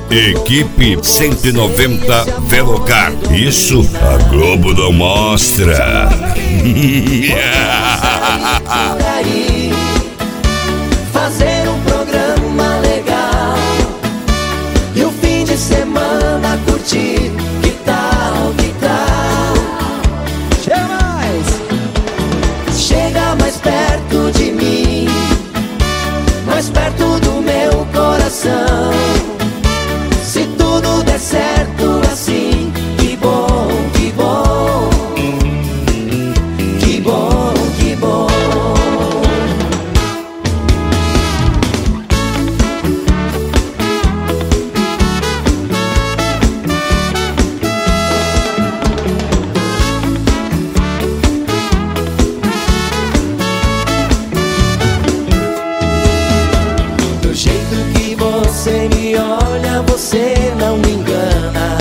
Equipe 190 Velocar. Isso a Globo não mostra. Fazer um programa legal e o fim de semana curtir. Que tal, que tal? Chega mais! Chega mais perto de mim, mais perto do meu coração. Se tudo der certo assim, que bom, que bom. Que bom, que bom. Do jeito que você me olha, você não me engana.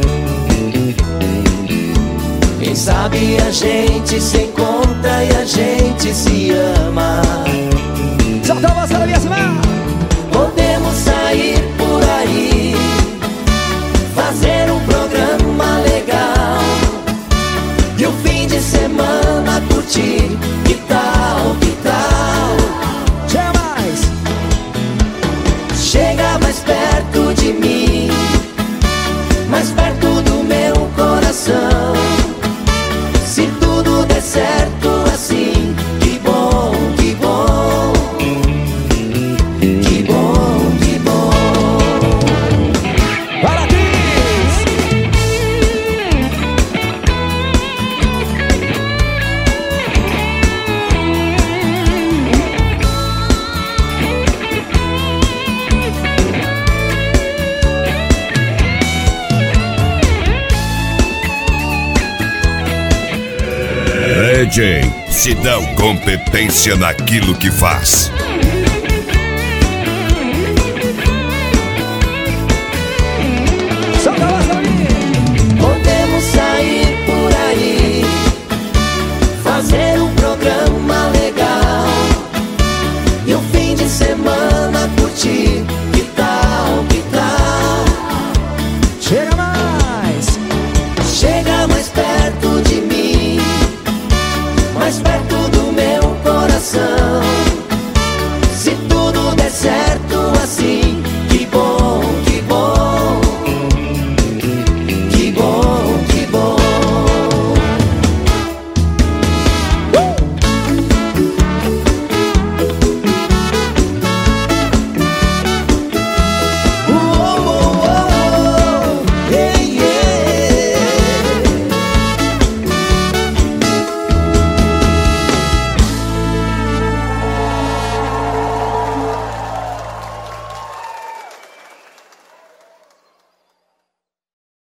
Quem sabe a gente se encontra e a gente se ama. Solta a voz, podemos sair por aí, fazer um programa legal e o fim de semana curtir. Que tal, que tal? Chega mais! Chega mais perto de mim, mais perto do meu coração. Se tudo der certo assim, que bom, que bom. Que bom, que bom. Para Cris! DJ, se dão competência naquilo que faz.